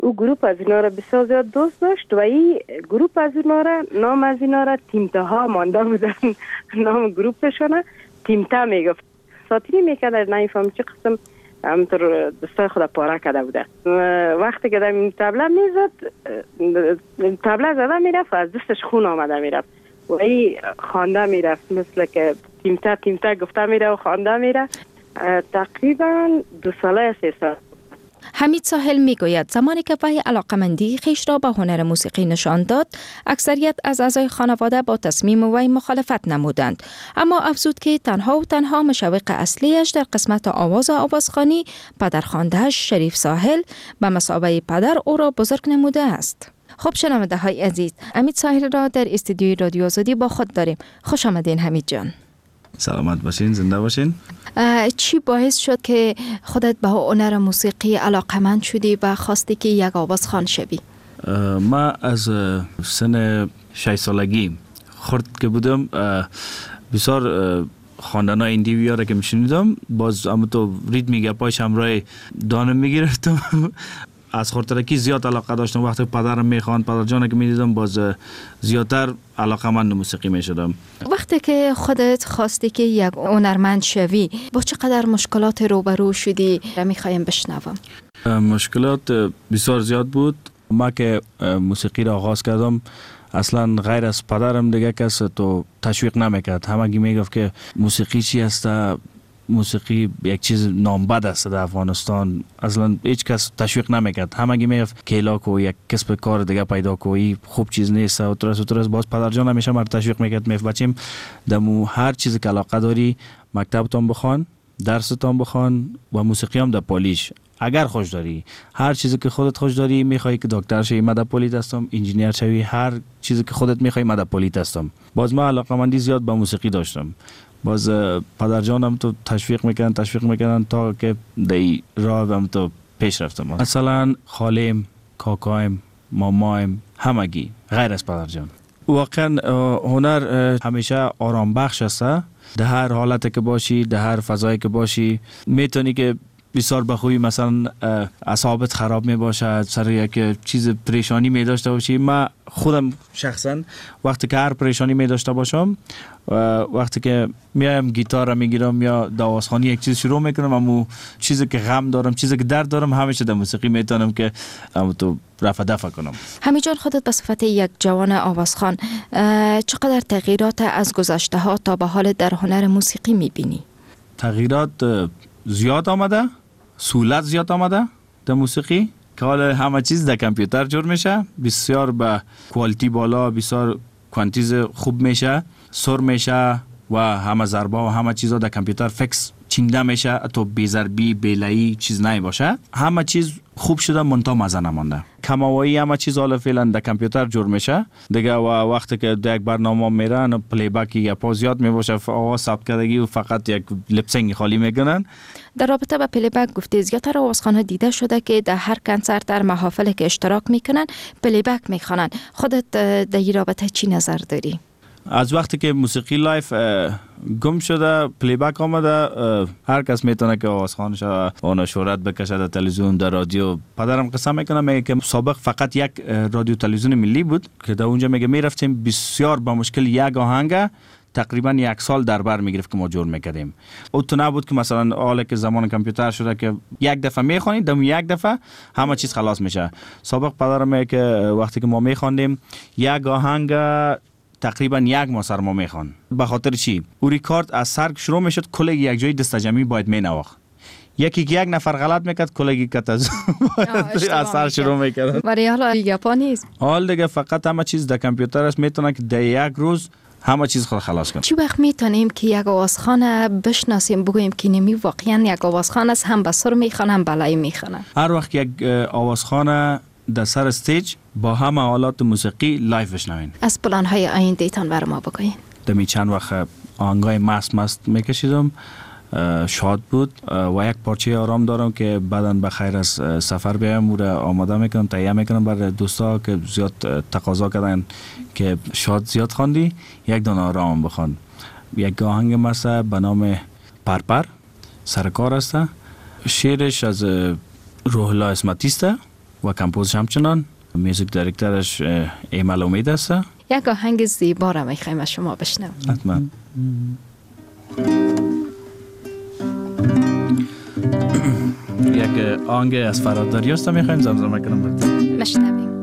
او گروپ از اینا را بسیار زیاد دوست داشت و این گروپ از اینا را نام از اینا را تیمتاها مانده بودن. نام گروپشونه تیمتا میگفت. ساتری میکرد نمیفهم چه قسم همطور دستای خود پاره کرده بوده. وقتی که در تبله میزد تبله زده میرفت و از دستش خون آمده میرفت و این خوانده میرفت مثل که تیمتا گفته میره و خوانده میره. تقریبا 2 ساله 3 سال. حمید ساحل میگوید زمانی که وی علاقمندی خویش را به هنر موسیقی نشان داد، اکثریت از اعضای خانواده با تصمیم وی مخالفت نمودند، اما افزود که تنها و تنها مشوق اصلیش در قسمت آواز و آوازخوانی پدرخوانده‌اش شریف ساحل به مثابه پدر او را بزرگ نموده است. خب شنونده های عزیز، حمید ساحل را در استودیوی رادیو آزادی با خود داریم. خوش آمدین حمید جان. سلامت باشین، زنده باشین. چی باعث شد که خودت به هنر موسیقی علاقمند شدی و خواستی که یک آوازخوان شوی؟ ما از سن 6 سالگی خرد که بودم بسیار خواندن‌های ایندیویا را که میشنیدم، باز اما تو ریتمی گپایش همراه دانم میگرفتم. از خردترکی زیاد علاقه داشتم. وقتی پدرم میخواند، پدر جان که میدیدم، باز زیادتر علاقمند موسیقی میشدم. وقتی که خودت خواستی که یک هنرمند شوی، با چقدر مشکلات روبرو شدی میخوایم بشنوم. مشکلات بسیار زیاد بود. ما که موسیقی را آغاز کردم، اصلا غیر از پدرم دیگه کس تو تشویق نمیکرد. همگی میگفت که موسیقی چی است، موسیقی یک چیز نامبد است در افغانستان. اصلا هیچ کس تشویق نمیکرد. همگی میگفت کیلا کو، یک کسب کار دیگه پیدا کوی، خوب چیز نیست. و ترس باز پدر جان همیشه مرا تشویق میکرد، میگفت بچیم دمو هر چیزی که علاقه داری مکتبتون بخوان، درستون بخوان و موسیقی هم در پالیش. اگر خوش داری، هر چیزی که خودت خوش داری، میخوای که دکتر شوی، من در پلیس هستم، انجینیر شوی، هر چیزی که خودت میخوای من در پلیس هستم. باز ما علاقه‌مندی زیاد به موسیقی داشتم. باز پدر جانم تو تشویق میکنن تا که دی راه هم تو پیش رفتم. مثلا خالیم، کاکایم، مامایم، همگی غیر از پدر جان. واقعا هنر همیشه آرام بخش است. در هر حالتی که باشی، در هر فضایی که باشی، میتونی که بسیار بخوی مثلا اعصابت خراب می باشد، سر یک چیز پریشانی می داشته باشی. من خودم شخصا وقتی که هر پریشانی می داشته باشم، وقتی که میایم گیتار را میگیرم یا آوازخوانی یک چیز شروع میکنم، اما چیزی که غم دارم، چیزی که درد دارم، همیشه در موسیقی میتونم که تو رفع دفع کنم. حمید جان، خودت به صفت یک جوان آوازخوان چقدر تغییرات از گذشته ها تا به حال در هنر موسیقی میبینی؟ تغییرات زیاد آمده، سهولت زیاد آمده در موسیقی که حالا همه چیز در کامپیوتر جور میشه، بسیار به کوالیتی بالا، بسیار کوانتیز خوب میشه، سر میشه و همه ضربه و همه چیزا در کامپیوتر فیکس چینده میشه، تو بی ضربی بلایی چیز نمی باشه. همه چیز خوب شده، منتها مزه نمانده. کماوایی همه چیز حالا فعلا در کامپیوتر جور میشه دیگه. و وقتی که در یک برنامه میرن پلی بک یا پاز یاد میباشه، آواز ثبت کردگی و فقط یک لپسینگ خالی میکنن. در رابطه با پلی بک گفتی زیادتر آوازخوان‌ها دیده شده که در هر کنسرت، در محافلی که اشتراک میکنن پلی بک میخوانن. خودت در این رابطه چی نظر داری؟ از وقتی که موسیقی لایف گم شده، پلی بک آمده، هر کس میتونه که آوازخوانش اون شهرت بکشه در تلویزیون، در رادیو. پدرم قسم میکنه، میگه که سابق فقط یک رادیو تلویزیون ملی بود که در اونجا میگه میرفتیم بسیار با مشکل یک آهنگ تقریبا 1 سال در بر میگرفت که ما جور میکردیم. او تو نبود که مثلا حالا که زمان کامپیوتر شده که یک دفعه میخوانی، دم یک دفعه همه چیز خلاص میشه. سابق پدرم میگه که وقتی که ما میخواندیم یک آهنگ تقریبا 1 ماه سر ما میخوان. به خاطر چی؟ او ریکارد از سر شروع میشد، کل یک جای دستجمعی باید مینواخت. یکی که یک نفر غلط میکرد، کلگی کت از سر شروع میکرد. ولی حالا گپا نیست. حال دیگه فقط همه چیز در کامپیوتر است، میتونه که در یک روز همه چیز خود خلاص کنه. چی وقت میتونیم که یک آوازخوان بشناسیم، بگوییم که نمی واقعا یک آوازخوان است، هم به سر میخوانه هم بلای میخوانه؟ هر وقت یک آوازخوان در سر استیج با همه آلات موسیقی لایف بشنوین. از پلان‌های آینده تان بر ما بگوین. دمی چند وقت آهنگای مست میکشیدم، شاد بود و یک پارچه آرام دارم که بعداً به خیر از سفر بیایم او را آماده میکنم، تهیه میکنم برای دوستا که زیاد تقاضا کردن که شاد زیاد خواندی، یک دانه آرام بخوان. یک آهنگ مثلا به نام پرپر سرکار است، شعرش از روح الله اسمتی است و کمپوزش همچنان. میوزیک دایرکتورش ایمل امید است. یک آهنگ زیبا را میخوایم از شما بشنویم. حتما. یک آهنگ از فراد دریاست میخوایم زمزمه کنم براتون. مشنویم.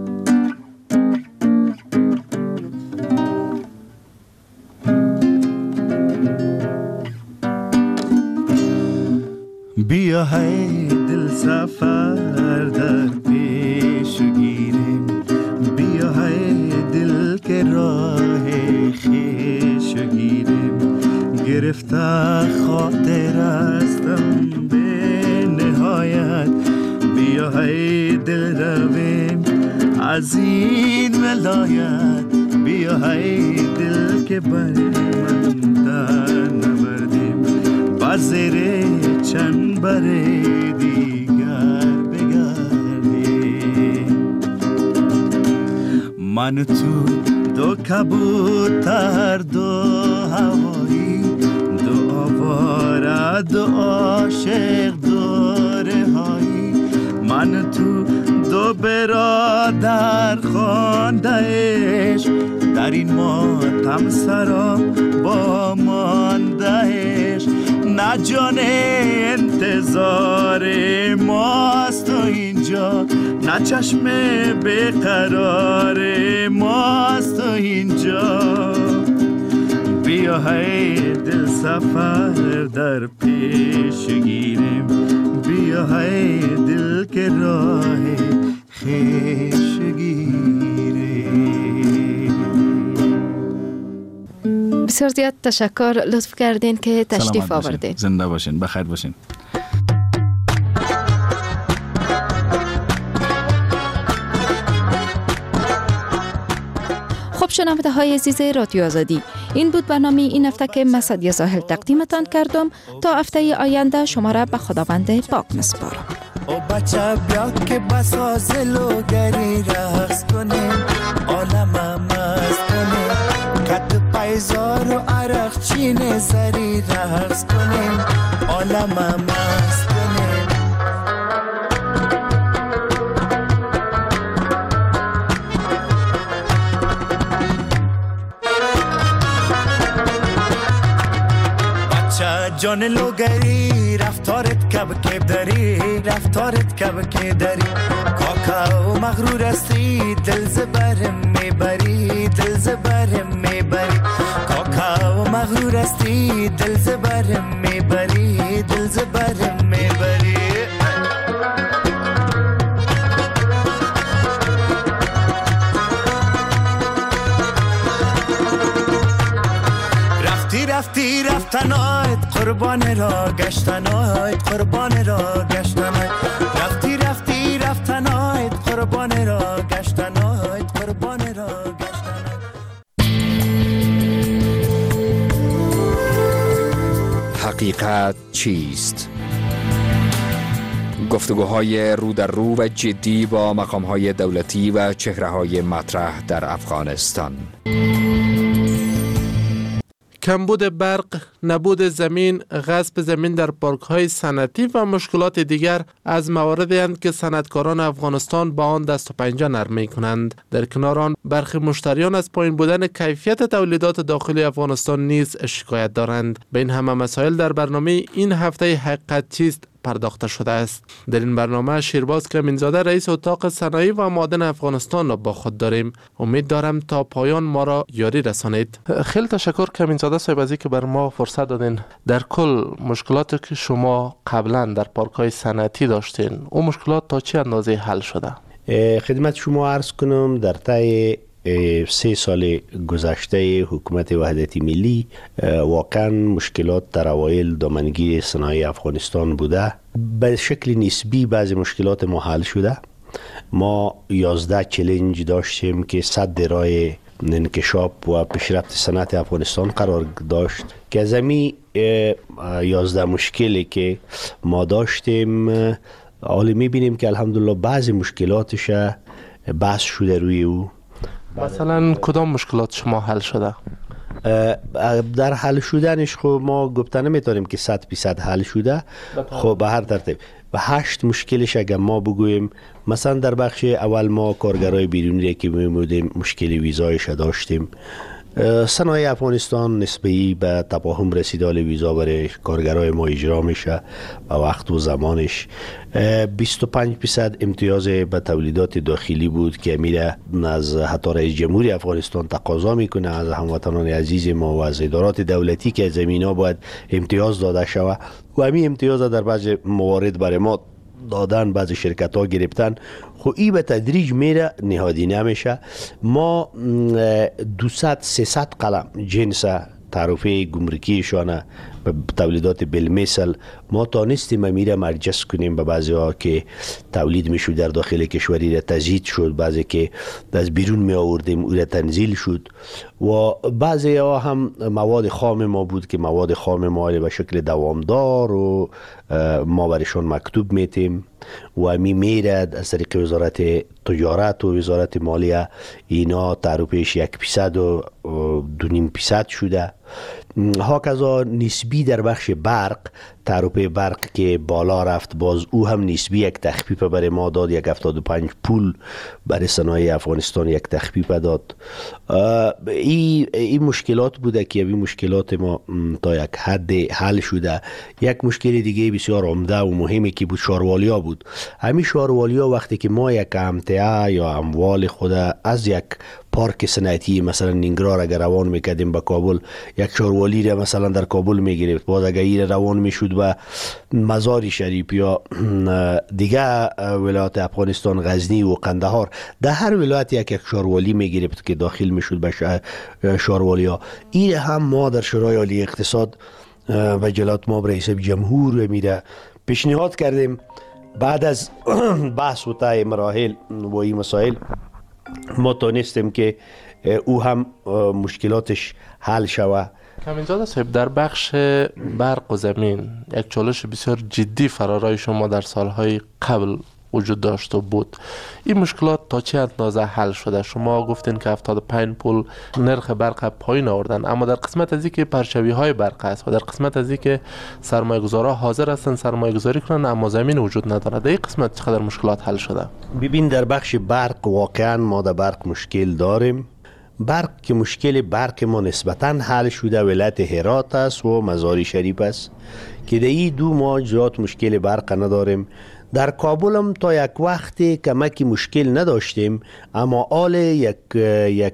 بیا های دل سفر در پیش گیریم، بیا های دل که راه خیش گیریم، گرفته خاطر هستم به نهایت، بیا های دل رویم از این ولایت، بیا های دل که بر من در نوردیم، بازره چند بره دیگر بگردیم. من تو دو کبوتر، دو هوایی، دو آواره، دو عاشق، دو رهایی، من تو دو برادر خوانده عشق، در این ماتم سرا با مانده عشق، نه جان انتظار ماست و اینجا، نه چشم بیقرار ماست و اینجا، بیا های دل سفر در پیش گیریم، بیا های دل که راه خیش گیریم. بسیار زیاد تشکر، لطف کردین که تشریف آوردین. زنده باشین، بخیر باشین. خب شنونده های عزیز رادیو آزادی، این بود برنامه این هفته که من سعدیه ساحل تقدیمتان کردم. تا هفته آینده شما را به خداوند پاک میسپارم. او بچه بیا که بساز لوگری رقص کنیم، عالم مست کنیم، کت پیزار و عرق چین زری رقص کنیم، عالم مست کنیم. جان لوگری رفتارت کب که داری، رفتارت کب که داری، کاکاو مغرور استی دل زبرم میبری، دل زبرم میبری، کاکاو مغرور استی دل زبرم میبری، دل زبرم میبری. رفتی رفتنایت قربان را گشتنایت، قربان را گشتنایت، رفتی رفتنایت قربان را گشتنایت، قربان را گشتنایت. حقیقت چیست؟ گفتگوهای رو در رو و جدی با مقامهای دولتی و چهره‌های مطرح در افغانستان. کمبود برق، نبود زمین، غصب زمین در پارک‌های صنعتی و مشکلات دیگر از مواردی اند که صنعتکاران افغانستان با آن دست و پنجه نرم می‌کنند. در کنار آن برخی مشتریان از پایین بودن کیفیت تولیدات داخلی افغانستان نیز شکایت دارند. به این همه مسائل در برنامه این هفته حقیقت چیست پرداخته شده است. در این برنامه شیرباز کمینزاده رئیس اتاق صنایع و معادن افغانستان را با خود داریم. امید دارم تا پایان ما را یاری رسانید. خیلی تشکر کمینزاده صاحب از اینکه بر ما فرصت دادین. در کل مشکلاتی که شما قبلا در پارک‌های صنعتی داشتین، اون مشکلات تا چه اندازه حل شده؟ خدمت شما عرض کنم در طی 3 سال گذشته حکومت وحدت ملی واقعا مشکلات در اوایل دامنگیر صنایع افغانستان بوده. به شکل نسبی بعضی مشکلات ما حل شده. ما 11 چالش داشتیم که صد راه انکشاف و پیشرفت صنعت افغانستان قرار داشت که از همین 11 مشکلی که ما داشتیم حالا میبینیم که الحمدلله بعضی مشکلاتش بحث شده روی او. مثلا کدام مشکلات شما حل شده؟ در حل شدنش خب ما گفته نمیتونیم که 100% حل شده. خب به هر ترتیب و 8 مشکلش اگر ما بگوییم، مثلا در بخش اول ما کارگرای بیرونی که میمودیم مشکل ویزایش داشتیم. صنایع افغانستان نسبی به تفاهم رسیده ویزا برای کارگرای ما اجرا میشه و وقت و زمانش. 25% امتیاز به تولیدات داخلی بود که میره از حتی رئیس جمهوری افغانستان تقاضا میکنه از هموطنان عزیز ما و از ادارات دولتی که زمینا باید امتیاز داده شود و همین امتیاز در بعض موارد برای ما دادن، بعضی شرکت ها گرفتن. خب این به تدریج میره نهادینه میشه. ما 200-300 قلم جنس تعرفه گمرکیشانه به تولیدات بالمثل ما تانستیم میره مرجس کنیم به بعضی ها که تولید میشود در داخل کشوری را تزیید شد، بعضی که از بیرون می آوردیم او را تنزیل شد و بعضی ها هم مواد خام ما بود که مواد خام ما به شکل دوامدار و ما برشان مکتوب میتیم و می میرد از طریق وزارت تجارت و وزارت مالیه اینا تعرفهش 1% و 2.5% شده. هاکذا نسبی در بخش برق، تعرفه برق که بالا رفت، باز او هم نسبی یک تخفیف برای ما داد، 1.75 پول برای صنایع افغانستان یک تخفیف داد. این مشکلات بوده که این مشکلات ما تا یک حد حل شده. یک مشکل دیگه بسیار عمده و مهمی که بود شاروالیا بود. همین شاروالیا وقتی که ما یک امتعه یا اموال خود از یک پارک صنعتی مثلا نینگرار اگر روان میکردیم به کابل، یک شاروالی را مثلا در کابل میگرفت، باز اگر این روان میشد به مزار شریف یا دیگه ولایت افغانستان غزنی و قندهار، در هر ولایت یک شاروالی میگرفت که داخل میشد به شاروالیا. این هم ما در شورای عالی اقتصاد و جلالت مآب رئیس جمهور میره پیشنهاد کردیم. بعد از بحث و طی مراحل و این مسائل ما تانستیم که او هم مشکلاتش حل شود. کامینزاده صاحب، در بخش برق و زمین یک چالش بسیار جدی فرارای شما در سالهای قبل وجود داشت و بود. این مشکلات تا چه اندازه حل شده؟ شما گفتین که 75 پول نرخ برق پایین آوردن، اما در قسمت از اینکه پرچوی های برق است و در قسمت از اینکه سرمایه گذارا حاضر هستن سرمایه گذاری کنن اما زمین وجود نداره، در این قسمت چقدر مشکلات حل شده؟ ببین، در بخش برق واقعا ما در برق مشکل داریم. برق که مشکل برق ما نسبتاً حل شده ولایت هرات است و مزار شریف است که در این دو ما جات مشکل برق نداریم. در کابل هم تا یک وقتی کمکی مشکل نداشتیم، اما آل یک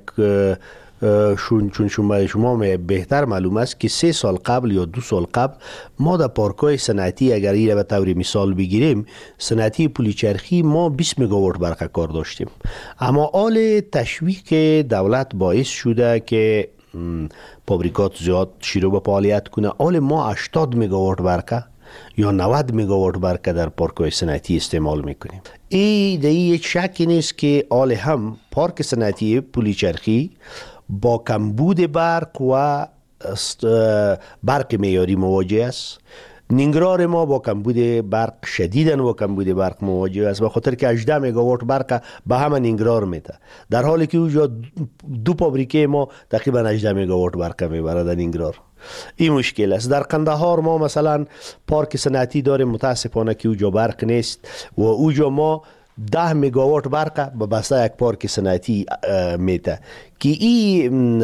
چون شما بهتر معلوم است که 3 سال قبل یا 2 سال قبل ما در پارکای صنعتی اگر این به طور مثال بگیریم، صنعتی پلیچرخی ما 20 مگاوات برق کار داشتیم، اما آل تشویق دولت باعث شده که فابریکات زیاد شروع به فعالیت کنه. آل ما 80 مگاوات برق یا 90 مگاوات برق در پارک‌های صنعتی استعمال میکنیم. این یک شکی نیست که آل هم پارک صنعتی پلیچرخی با کمبود برق و برق معیاری مواجه است. نینگرار ما با کمبود برق شدیداً با کمبود برق مواجه است، به خاطر که 18 مگاوات برق به همه نینگرار میده، در حالی که اونجا 2 فابریکه ما تقریبا 18 مگاوات برق میبره در نینگرار. این مشکل است. در قندهار ما مثلا پارک صنعتی داریم، متاسفانه که اونجا برق نیست و اونجا ما 10 مگاوات برق به بسته یک پارک صنعتی میده که این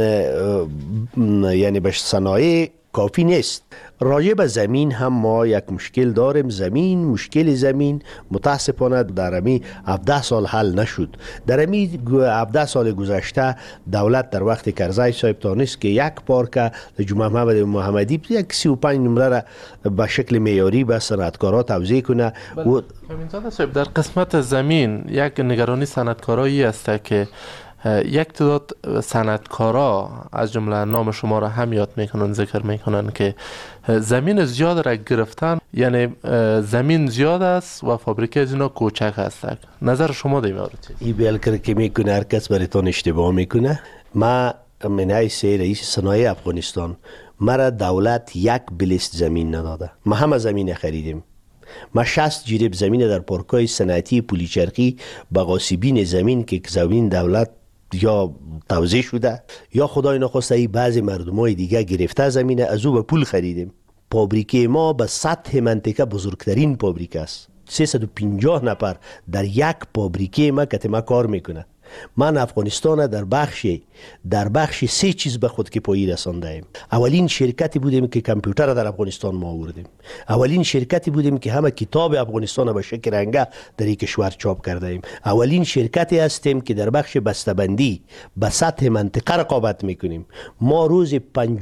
یعنی به صنایع کافی نیست. راجع به زمین هم ما یک مشکل داریم. مشکل زمین متاسفانه در امی 17 سال حل نشد. در امی 17 سال گذشته دولت در وقت کرزی صاحب تانست که یک پارک در جمعه محمد محمدی یک 35 نمره را به شکل معیاری به صنعتکارا توزیع کنه. کامینزاده صاحب، در قسمت زمین یک نگرانی صنعتکارایی است که یک تعداد صنعتکارا از جمله نام شما را هم یاد میکنن، ذکر میکنن که زمین زیاد را گرفتن، یعنی زمین زیاد است و فابریکه از اینا کوچک است. نظر شما در این مورد چیست؟ این بیلکر که میکنه هر کس برایتان اشتباه میکنه. ما من حیث رئیس صنایع افغانستان، مرا دولت یک بلیست زمین نداده. ما همه زمین خریدیم. ما 60 جریب زمین در پارکای صنعتی پلیچرخی به غاصبین زمین که زمین دولت یا توزیع شده یا خدای نخواسته ای بعضی مردمای دیگه گرفته زمینه، از او به پول خریدیم. فابریکه ما به سطح منطقه بزرگترین فابریکه است. 350 نفر در یک فابریکه ما که ما کار میکنه. من افغانستان در بخش 3 چیز به خود که پایی رسانده ایم. اولین شرکتی بودیم که کامپیوتر در افغانستان ما آوردیم. اولین شرکتی بودیم که همه کتاب افغانستان به شکل رنگه در این کشور چاپ کرده ایم. اولین شرکتی هستیم که در بخش بسته‌بندی به سطح منطقه رقابت میکنیم. ما روز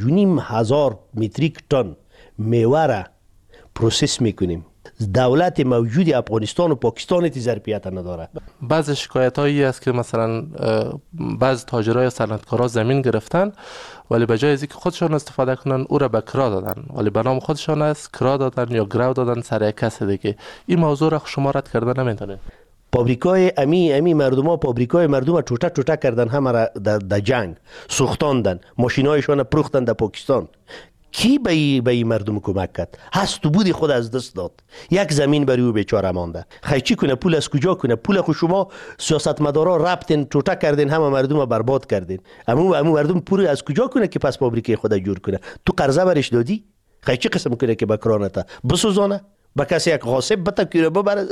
5,500 متریک تن میوه را پروسس میکنیم. دولت موجود افغانستان و پاکستان تی ظرفیت نداره. بعض شکایت هایی است که مثلا بعض تاجرای یا صنعتکارا زمین گرفتن ولی به جای از اینکه خودشان استفاده کنن او را به کرا دادن، ولی به نام خودشان است کرا دادن یا گرو دادن سر کس دیگه. این موضوع را شما رد کردن نمیتونه؟ فابریکای امی مردم ها فابریکای مردم ټوټه کردن، همه را در جنگ سوختاندن، ماشینایشان پروختن در پاکستان. کی به این مردم کمک کرد؟ هست تو بودی خود از دست داد. یک زمین برای او بیچاره مانده. خیلی چی کنه؟ پول از کجا کنه؟ پول خو شما سیاستمدارا رفتین ټوټه کردین، همه مردم برباد کردین. اما مردم پول از کجا کنه که پس فابریکه خود جور کنه؟ تو قرضه برش دادی؟ خیلی چی قسم کنه که بکرانته بسوزانه؟ با کسی یک غاصب بتکیره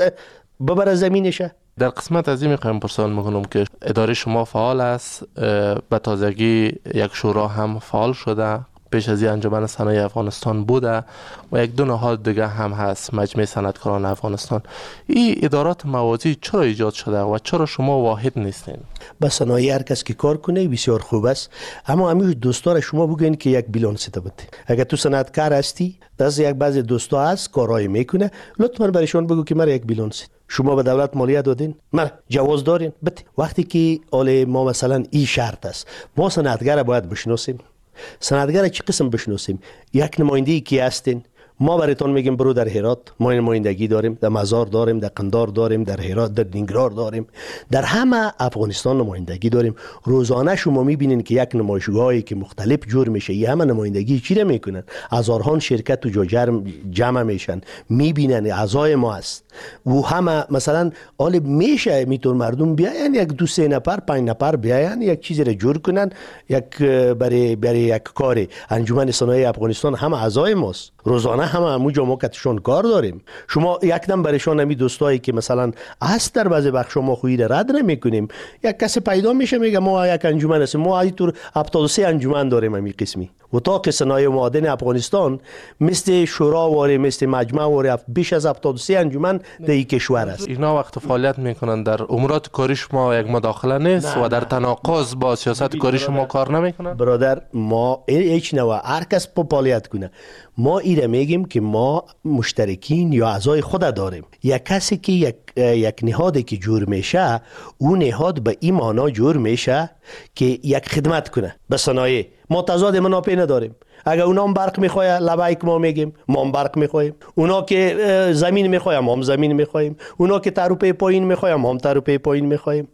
ببره زمینشه؟ در قسمت از این میخوایم پرسان میکنم که اداره شما فعال است، به تازگی یک شورا هم فعال شده، پیش از این انجمن صنایع افغانستان بوده و یک دو نهاد دیگه هم هست، مجمع صنعتکاران افغانستان. این ادارات موازی چرا ایجاد شده و چرا شما واحد نیستین؟ با صنایع هر کس که کار کنه بسیار خوب است، اما همیشه دوستان شما بگین که یک بیلانس بده. اگر تو صنعتکار هستی، دست یک بعضی دوستا هست کارای میکنه، لطفا برایشان بگو که مرا یک بیلانس شما به دولت مالیه دادین، من جواز دارین بده. وقتی که آل ما مثلا این شرط است، ما صنعتگر باید بشناسیم. صنعتگر چه قسم بشناسیم؟ یک نمایندگی کی هستین؟ ما براتون میگیم برو در هرات، ما نمایندگی داریم، در مزار داریم، در قندار داریم، در هرات، در نینگرار داریم، در همه افغانستان نمایندگی داریم. روزانه شما میبینین که یک نمایشگاهی که مختلف جور میشه، این همه نمایندگی چی میکنن؟ هزاران شرکت تو جمع میشن، میبینن اعضای ما است و همه مثلا حال میشه میتون مردم بیاین یک 2-3 نفر 5 نفر بیاین یک چیزی رو جور کنن، یک برای یک کار. انجمن صنایع افغانستان همه اعضای ماست، روزانه همه ما کتشون کار داریم. شما یک دم برشان همی دوستایی که مثلا است در بعضی بخش ما خویی رد نمیکنیم، یک کسی پیدا میشه میگه ما یک انجمن هستیم، ما اینطور 73 انجمن داریم همی قسمی. اتاق صنایع معدن افغانستان مثل شورا واره، مثل مجمع واره، بیش از 73 انجمن در این کشور است. اینا وقت فعالیت میکنن در امورات کاری شما یک مداخله نیست و در تناقض با سیاست کاری شما کار نمیکنن؟ برادر ما هیچ نوع هر کس فعالیت کنه، ما ایره میگیم که ما مشترکین یا اعضای خود داریم. یک کسی که یک نهادی که جور میشه، اون نهاد به این معنا جور میشه که یک خدمت کنه به صنایع. ما تضاد منافع نداریم. اگر اونا هم برق میخواه لبایک ما میگیم ما هم برق میخوایم، اونا که زمین میخواه ما هم زمین میخوایم، اونا که تروپه پایین میخواه ما هم تروپه پایین میخوایم.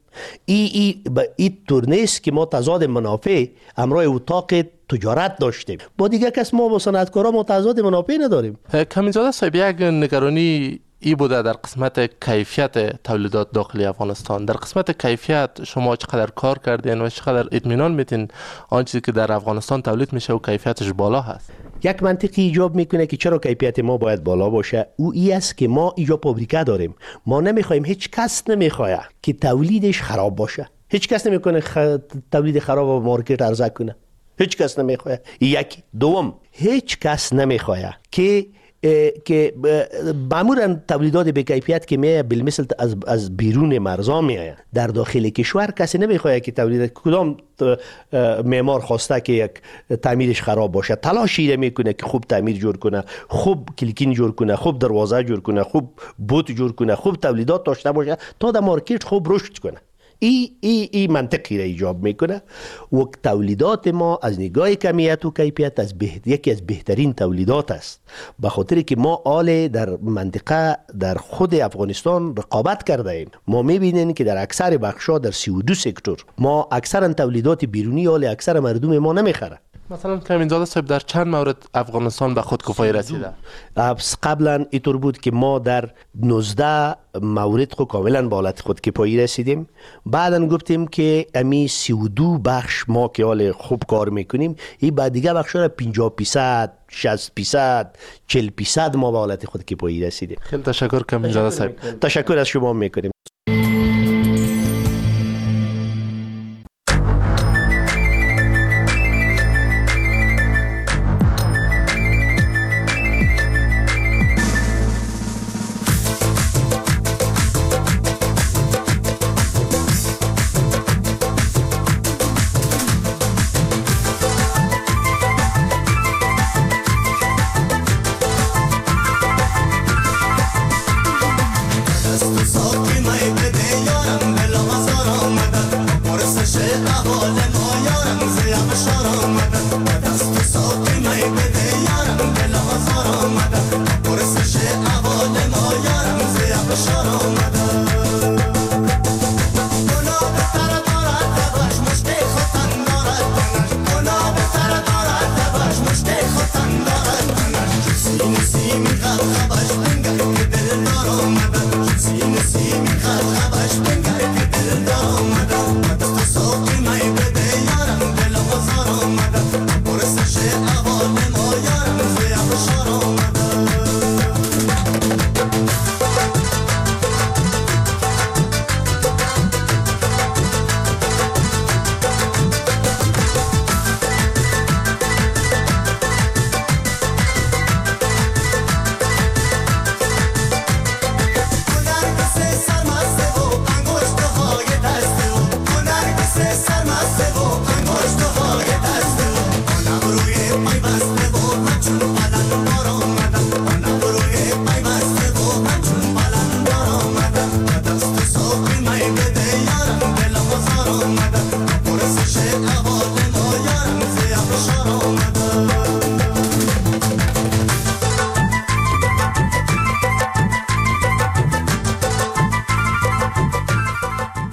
این طور نیست که ما تضاد منافع امرای اتاق تجارت داشتیم با دیگه کس. ما با صنعتکارا ما تضاد منافع نداریم. کمیزاده صاحب، یک نگرانی ای بوده در قسمت کیفیت تولیدات داخلی افغانستان. در قسمت کیفیت شما چقدر کار کردین و چقدر اطمینان میتین آن چیزی که در افغانستان تولید میشه و کیفیتش بالا هست؟ یک منطقی ایجاب میکنه که چرا کیفیت ما باید بالا باشه. او ای است که ما اینجا فابریکه داریم، ما نمیخوایم، هیچ کس نمیخواد که تولیدش خراب باشه. هیچ کس نمیکنه تولید خراب و مارکت عرضه کنه، هیچ کس نمیخواد. یک دوم، هیچ کس نمیخواد که معمولا تولیدات به کیفیت که میایه بالمثل از بیرون مرزا میایه در داخل کشور کسی نمیخواد که تولید. کدام معمار خواسته که یک تعمیرش خراب باشه؟ تلاشی میکنه که خوب تعمیر جور کنه، خوب کلیکین جور کنه، خوب دروازه جور کنه، خوب بوت جور کنه، خوب تولیدات داشته باشه تا در مارکت خوب رشد کنه. ای منطقی را ایجاب میکنه و تولیدات ما از نگاه کمیت و کیفیت یکی از بهترین تولیدات است، به خاطر که ما آل در منطقه در خود افغانستان رقابت کرده ایم. ما میبینیم که در اکثر بخشا در 32 سکتور ما اکثرا تولیدات بیرونی آل اکثر مردم ما نمیخره. مثلا کمینزاده صاحب در چند مورد افغانستان به خودکفایی رسیده؟ قبلا اینطور بود که ما در 19 مورد خود کاملا به حالت خودکفایی رسیدیم. بعدا گفتیم که امی 32 بخش ما که حال خوب کار میکنیم، این بعد دیگه بخشا 50%، 60%، 40% ما به حالت خودکفایی رسیدیم. خیلی تشکر کمینزاده صاحب. تشکر از شما میکنیم.